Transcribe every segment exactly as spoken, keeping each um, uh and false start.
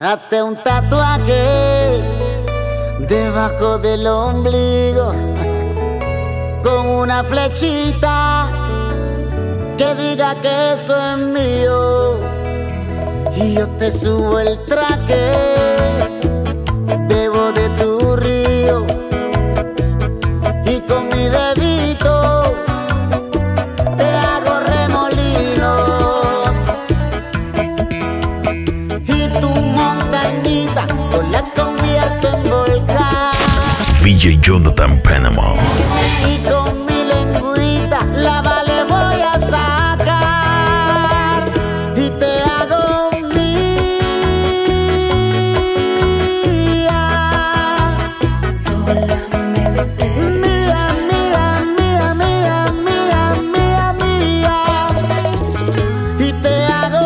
Hazte un tatuaje debajo del ombligo con una flechita que diga que eso es mío, y yo te subo el traje, bebo de tu río y con mi dedito te hago remolinos, y tu montañita yo la convierto en volcán. D J Jonathan Panama. Y con mi lengüita la vale voy a sacar y te hago mía. Solamente mía, mía, mía, mía, mía, mía, mía. Y te hago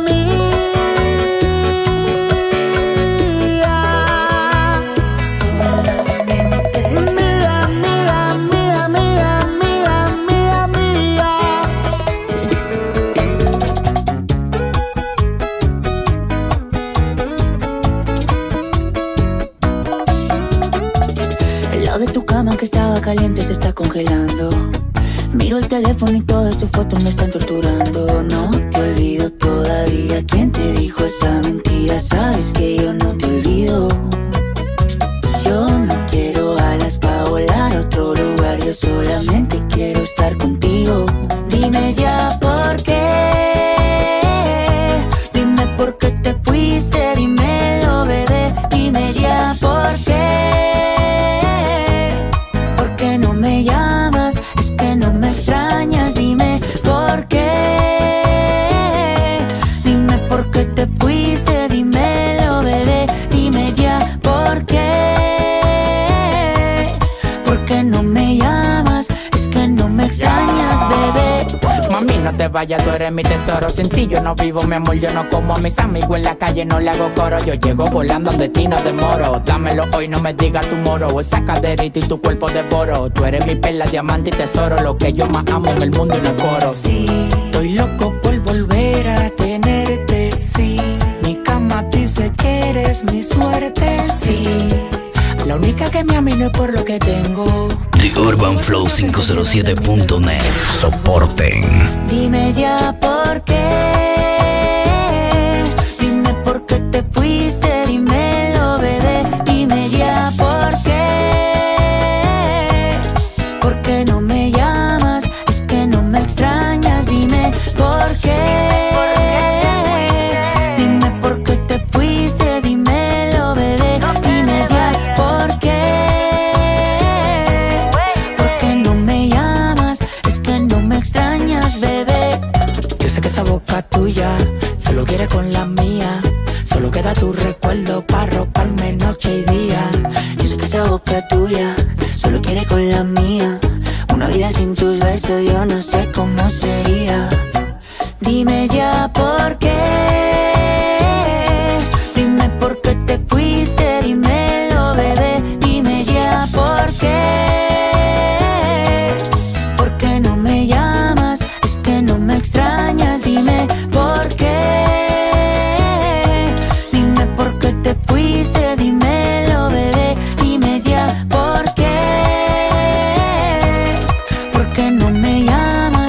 mía. De tu cama que estaba caliente se está congelando. Miro el teléfono y todas tus fotos me están torturando. No te olvido todavía. ¿Quién te dijo esa mentira? Sabes que yo no te olvido. Yo no quiero alas para volar a otro lugar. Yo solamente quiero estar contigo. Dime ya por qué. Dime por qué te fuiste. Dímelo, bebé. Dime ya por qué. Me llamas, es que no me extrañas, dime por qué. Dime por qué te fuiste, dímelo, bebé. Dime ya por qué. ¿Por qué no me llamas? Es que no me extrañas, bebé. Mami, no te vayas, tú eres mi tesoro. Sin ti yo no vivo, mi amor, yo no como a mis amigos en la calle, no le hago coro. Yo llego volando donde ti no demoro. Dámelo hoy, no me digas tu moro. Esa caderita y tu cuerpo devoro. Tú eres mi perla, diamante y tesoro. Lo que yo más amo en el mundo y no coro. Sí, estoy loco por volver a tenerte. Sí, mi cama dice que eres mi suerte. Sí, la única que me ama y no es por lo que tengo. The Urban Flow cinco cero siete punto net. Soporten. Dime ya por qué. Dime por qué te fuiste. Dímelo, bebé. Dime ya por qué. ¿Por qué no me llamas? Es que no me extrañas. Dime por qué. Dime por qué te fuiste. Dímelo, bebé. Dime ya por qué. Esa boca tuya solo quiere con la mía. Solo queda tu recuerdo para roparme noche y día. Yo sé que esa boca tuya solo quiere con la mía. Una vida sin tus besos yo no sé cómo sería. Dime ya por qué. Dime por qué te fuiste. Dímelo, bebé. Dime ya por qué. ¿Por qué no me llamas? Es que no me extrañas. Dime por qué. Dime por qué te fuiste. Dímelo, bebé. Dime ya por qué. ¿Por qué no me llamas?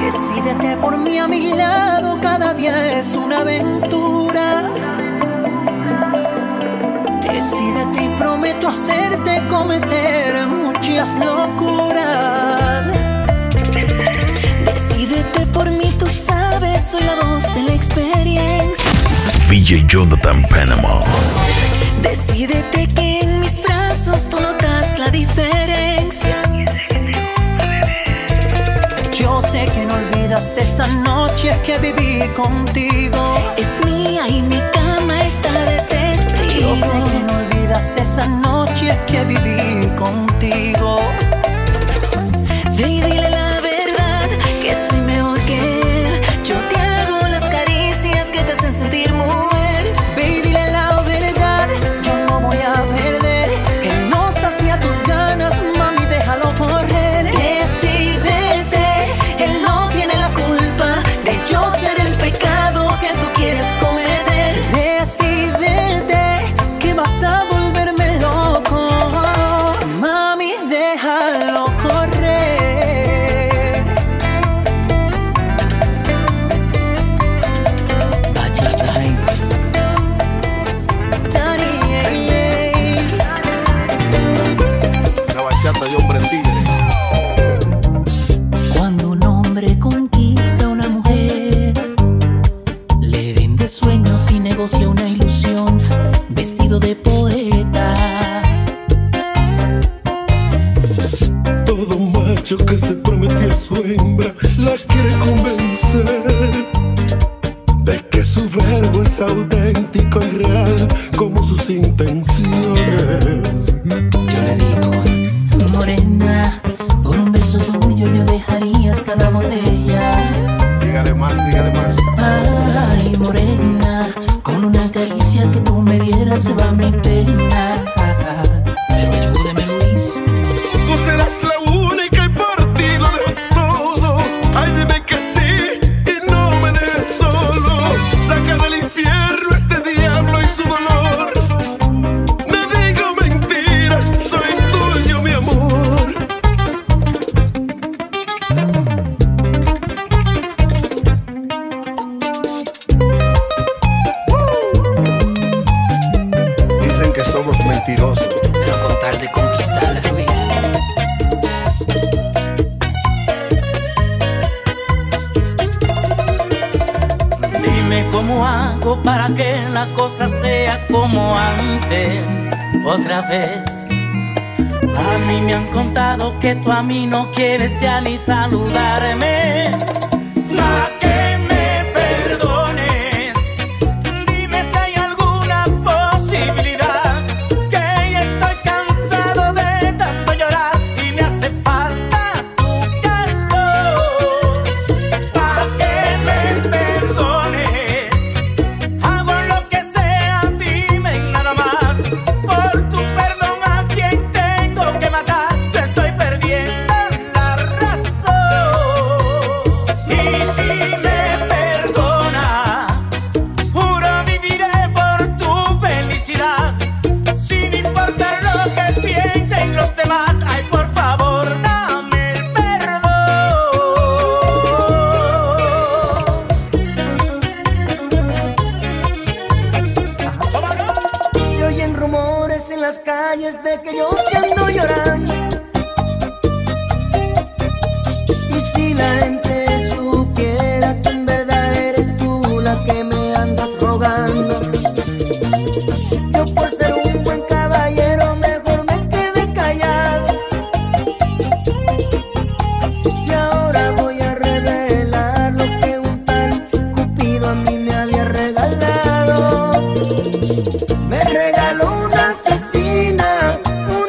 Decídete por mí, a mi lado cada día es una aventura. Decídete y prometo hacerte cometer muchas locuras. Decídete por mí, tú sabes, soy la voz de la experiencia. D J Jonathan Panama. Decídete que en mis brazos tú notas la diferencia. Yo sé que no olvidas esa noche que viví contigo. Es mía y mi cama está de testigo. Yo sé que no olvidas esa noche que viví contigo. Ve y dile la verdad, que soy mejor que él. Yo te hago las caricias que te hacen sentir mujer. Ve y dile la verdad, yo no voy a perder. Él no sacia tus ganas, mami, déjalo correr. Decídete, él no tiene la culpa de yo ser el pecado que tú quieres cometer. Decídete que vas a volverme loco, mami, déjalo correr. Daddy, yeah, yeah. La bachata de hombre tigre. Cuando un hombre conquista a una mujer, le vende sueños y negocia una ilusión, vestido de poeta. Todo macho que se prometió a su hembra la quiere convencer de que su verbo es auténtico y real como sus intenciones. Yo le digo, morena, por un beso tuyo yo dejaría hasta la botella. Dígale más, dígale más. Ay, morena, con una caricia que tú me dieras se va mi pena. Pero ayúdeme, Luis. Tú serás la única y por ti lo dejo todo. Ay, dime que sí y no me dejes solo. Saca del infierno este diablo y su dolor. No digo mentira, soy tuyo, mi amor. Dicen que somos mentirosos, Pero con tal de conquistarla, Luis. Dime cómo hago para que la cosa sea como antes, otra vez. A mí me han contado que tú a mí no quieres ya ni saludarme. Pa' que me perdones, dime si hay alguna posibilidad, que ya estoy cansado de tanto llorar y me hace falta tu calor. Pa' que me perdones, hago lo que sea, dime nada más. Por tu perdón a quien tengo que matar, te estoy perdiendo la razón. Y si me perdonas, juro viviré por tu felicidad, sin importar lo que piensen los demás. Ay, por favor, dame el perdón. Se oyen rumores en las calles de que yo te ando llorando. Y si la gente supiera que en verdad eres tú la que me andas rogando, yo por ser un buen caballero mejor me quedé callado. Y ahora voy a revelar lo que un tal Cupido a mí me había regalado. Me regaló una asesina,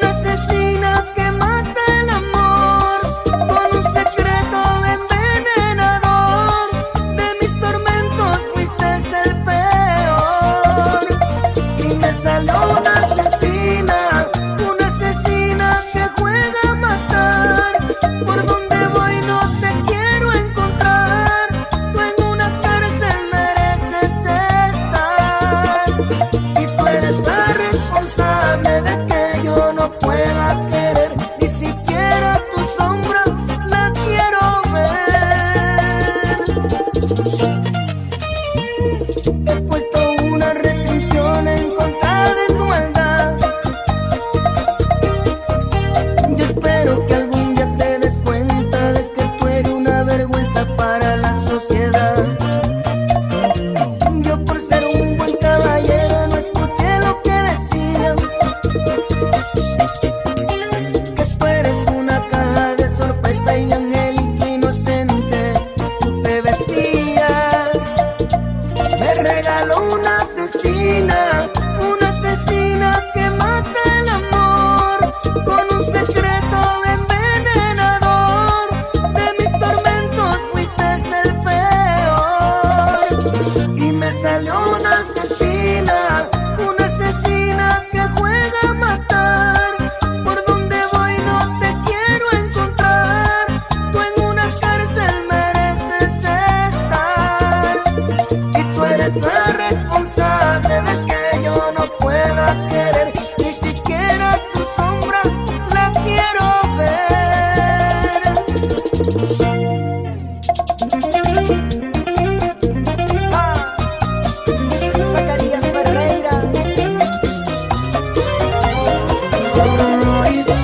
asesina, una asesina que mata el amor con un secreto envenenador. De mis tormentos fuiste el peor y me salió una asesina, una asesina que juega a matar. Por donde voy no te quiero encontrar, tú en una cárcel mereces estar y tú eres la responsable de que yo no pueda querer, ni siquiera tu sombra la quiero ver. Ah, Zacarías Ferreira, Royce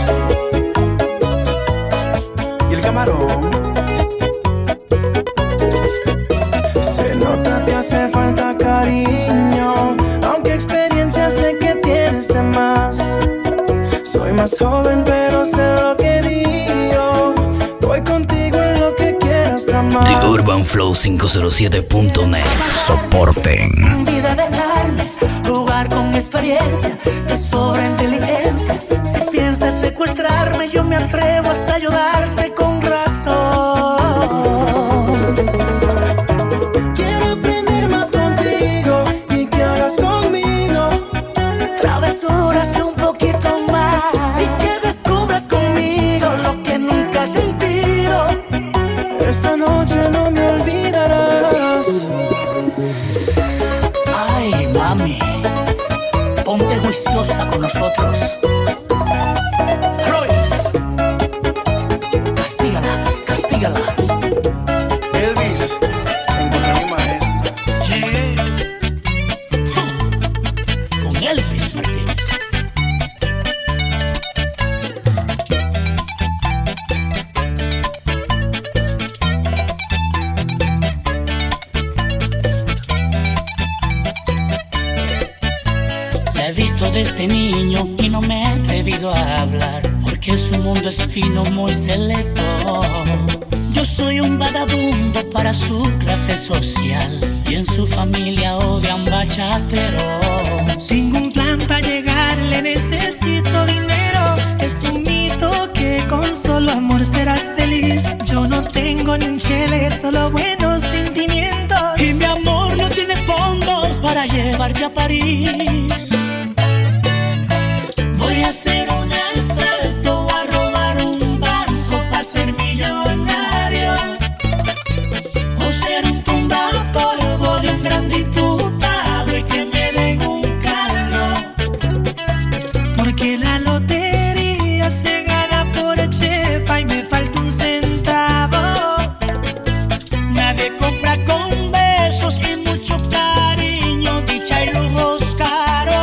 y el camarón. Se nota te hace falta cariño, aunque experiencia sé que tienes de más. Soy más joven pero sé lo que digo, voy contigo en lo que quieras tramar. The Urban Flow cinco cero siete punto net. Soporten. Vida de carne, jugar con experiencia, te sobra inteligencia. Si piensas secuestrarme, yo me atrevo hasta ayudarte con razón. Quiero aprender más contigo y que hagas conmigo Travesuras que un poquito más y que descubras conmigo lo que nunca has sentido. esta noche, no me olvidarás. Ay, mami, ponte juiciosa con nosotros. Royce, castígala, castígala. Elvis, encontré mi maestro. Llegué con Elvis Martínez. La he visto desde niño y no me he atrevido a hablar, porque su mundo es fino, muy selecto. Yo soy un vagabundo para su clase social y en su familia odian bachateros. Tengo un plan para llegar, le necesito dinero. Es un mito que con solo amor serás feliz. Yo no tengo ni un chele, solo buenos sentimientos. Y mi amor no tiene fondos para llevarte a París. Voy a hacer un asalto, a robar un banco para ser millonario, o ser un tumbapolvo de un gran diputado y que me den un cargo. Porque la lotería se gana por chepa y me falta un centavo. Nadie compra con besos y mucho cariño, dicha y lujos caros.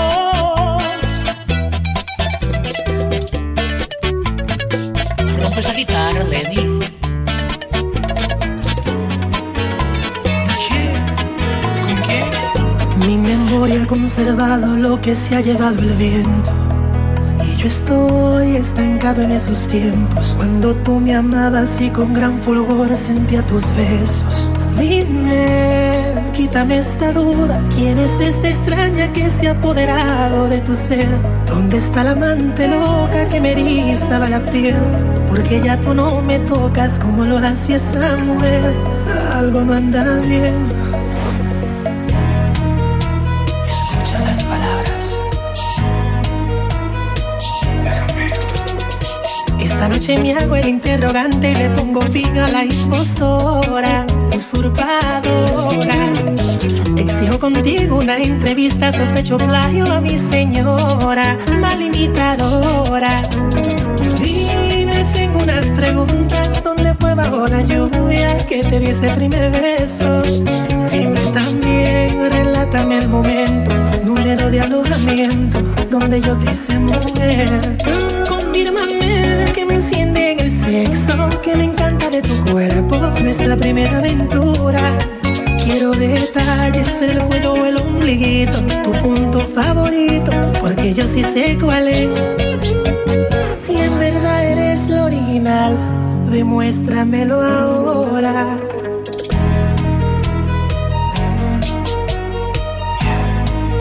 Rompe esa guitarra, Lenny. ¿Con qué? Mi memoria ha conservado lo que se ha llevado el viento. Y yo estoy estancado en esos tiempos, cuando tú me amabas y con gran fulgor sentía tus besos. Dime, quítame esta duda, ¿quién es esta extraña que se ha apoderado de tu ser? ¿Dónde está la amante loca que me erizaba la piel? Porque ya tú no me tocas como lo hacía esa mujer. Algo no anda bien. Escucha las palabras de Romeo. Esta noche me hago el interrogante y le pongo fin a la impostora, usurpadora. Exijo contigo una entrevista, sospecho plagio a mi señora, mal imitadora. Dime, tengo unas preguntas, ¿dónde fue bajo la lluvia que te di ese primer beso? Dime también, relátame el momento, número de alojamiento, donde yo te hice mujer. Confírmame que me enciende en el sexo, que me encanta de tu cuerpo, nuestra primera aventura. Quiero detalles, el cuello o el ombliguito, tu punto favorito, porque yo sí sé cuál es. Si en verdad eres lo original, demuéstramelo ahora.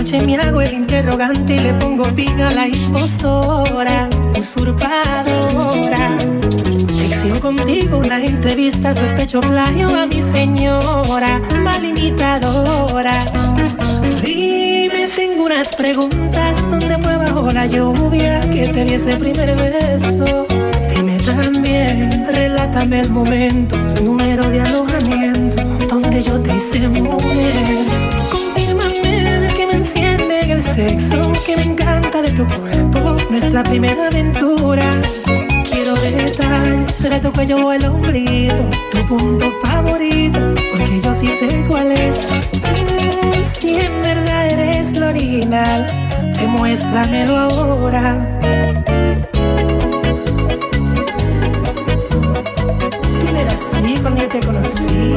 noche me hago el interrogante y le pongo fin a la impostora, usurpadora. Exijo contigo una entrevista, sospecho plagio a mi señora, mal imitadora. Dime, tengo unas preguntas, ¿dónde fue bajo la lluvia que te di ese primer beso? Dime también, relátame el momento, número de alojamiento, donde yo te hice mujer. Confírmame que me enciende en el sexo, que me encanta de tu cuerpo, nuestra primera aventura. Quiero detalles, será tu cuello o el ombligo, tu punto favorito, porque yo sí sé cuál es. Mm, si en verdad eres lo original, demuéstramelo ahora. Tú no eras así cuando yo te conocí.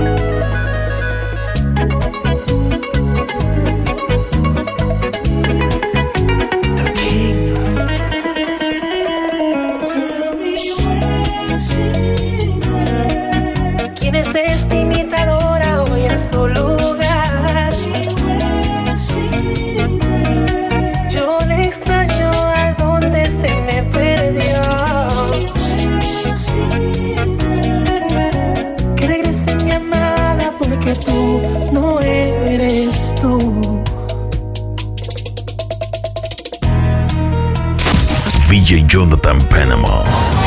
D J Jonathan Panama.